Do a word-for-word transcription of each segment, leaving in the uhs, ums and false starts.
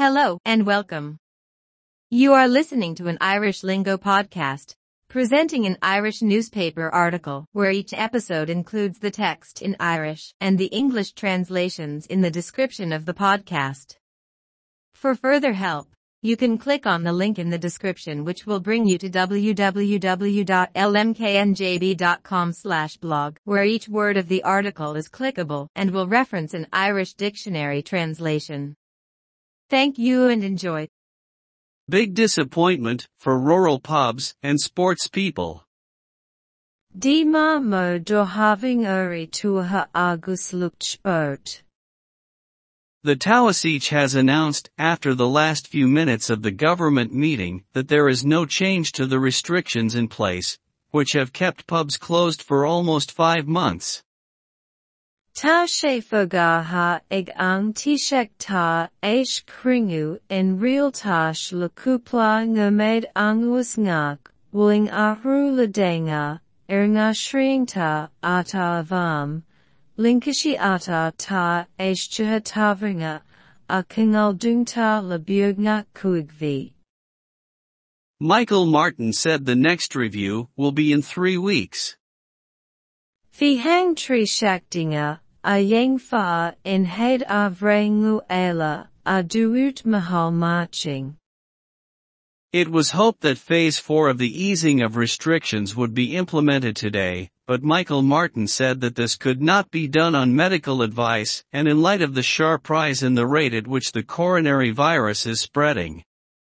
Hello and welcome. You are listening to an Irish Lingo podcast, presenting an Irish newspaper article where each episode includes the text in Irish and the English translations in the description of the podcast. For further help, you can click on the link in the description which will bring you to w w w dot l m k n j b dot com slash blog, where each word of the article is clickable and will reference an Irish dictionary translation. Thank you and enjoy. Big disappointment for rural pubs and sports people. Dima mo do having uri tuha agus lucht sport. The Taoiseach has announced, after the last few minutes of the government meeting, that there is no change to the restrictions in place, which have kept pubs closed for almost five months. Ta shefogaha ig ang tishek ta aish kringu in real tash lakupla ngamed angus ngak, wuling ahru ladenga, er nga shring ta ata avam. Linkashi ata ta aish chuha tavringa, a kingal dungta labiugna kuigvi. Michael Martin said the next review will be in three weeks. Fi hang tri shaktinga, a yang fa in head avrengu ela, a duut mahal marching. It was hoped that phase four of the easing of restrictions would be implemented today, but Michael Martin said that this could not be done on medical advice and in light of the sharp rise in the rate at which the coronary virus is spreading.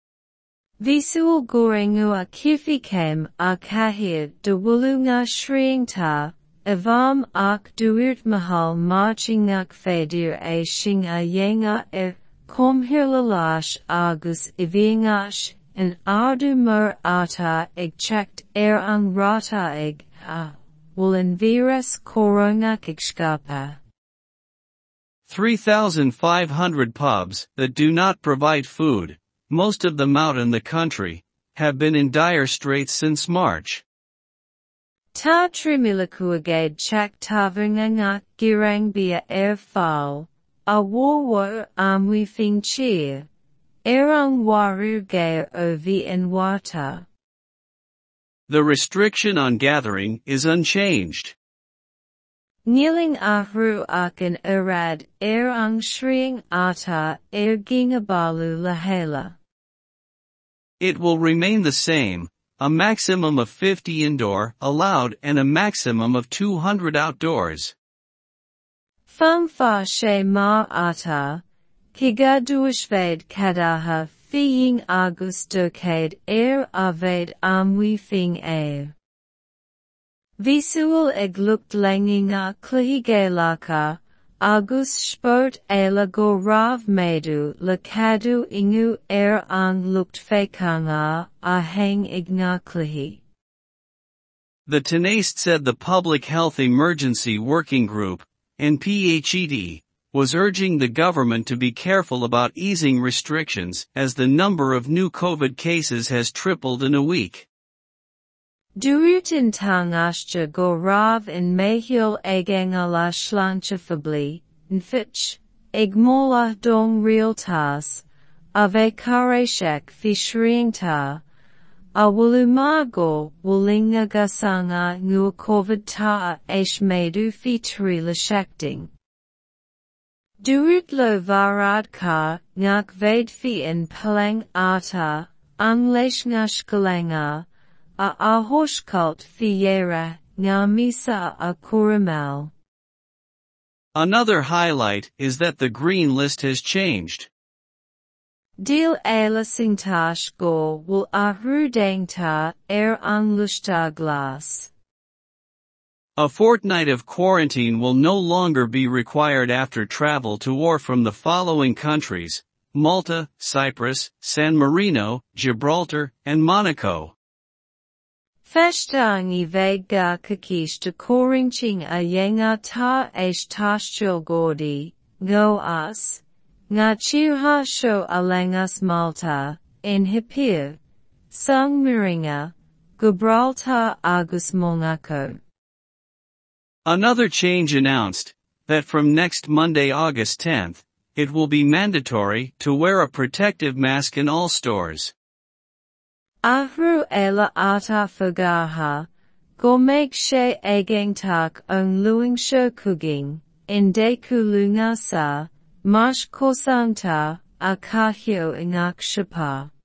Visual gorengu a kifikem a kahir de wulunga shriingta, avam ak duurt mahal marchingak fedir a shing a yenga e, komhirlalash agus ivingash, and ardu mur ata eg checked er ang rata eg, a, wulen virus koronga kikskapa. three thousand five hundred pubs that do not provide food, most of them out in the country, have been in dire straits since March. Ta trimilakuagade chak tavernga girang bia er fal, a war amwi fing cheer, erang waru gair ovi en wata. The restriction on gathering is unchanged. Kneeling ahru akan erad erang shriing ata er gingabalu lahela. It will remain the same, a maximum of fifty indoor allowed and a maximum of two hundred outdoors. Fung fa she ma ata, kigaduishved kadaha fiying agustokade er aved amwi fing air. Visual eg lukt langinga klihigelaka, agus sport ela go rav medu lakadu ingu er ang lukt fekanga a hang igna klihi. The Taoiseach said the Public Health Emergency Working Group, N P H E D, was urging the government to be careful about easing restrictions as the number of new COVID cases has tripled in a week. Durutin tangashja go rav in mehil egangala schlanchafabli, nfitch, egmola dong realtas, ave kareshek fi shriingta, a wulumago wulinga gasanga ngu COVID ta esh medu fi trila shekting. Durut lo varadka ngak ved fi in pelang ata, anglesh ngashkalanga, a ahoshkult fiera, nga misa a kuramel. Another highlight is that the green list has changed. Dil ela singtash go will ahrudangta er anglushta glass. A fortnight of quarantine will no longer be required after travel to or from the following countries: Malta, Cyprus, San Marino, Gibraltar, and Monaco. Feshtangi vega kakish de koringching a yenga ta esh tashchil gordi, go as, nga chirha sho alangas Malta, in Hipir, Sung Miringa, Gibraltar agus Monaco. Another change announced, that from next Monday, August tenth, it will be mandatory to wear a protective mask in all stores. Ahru ela ata fagaha, gormake she agangtak ang luing shokuging, inde kulunga sa, mash kosangta, akahyo ingak shapa.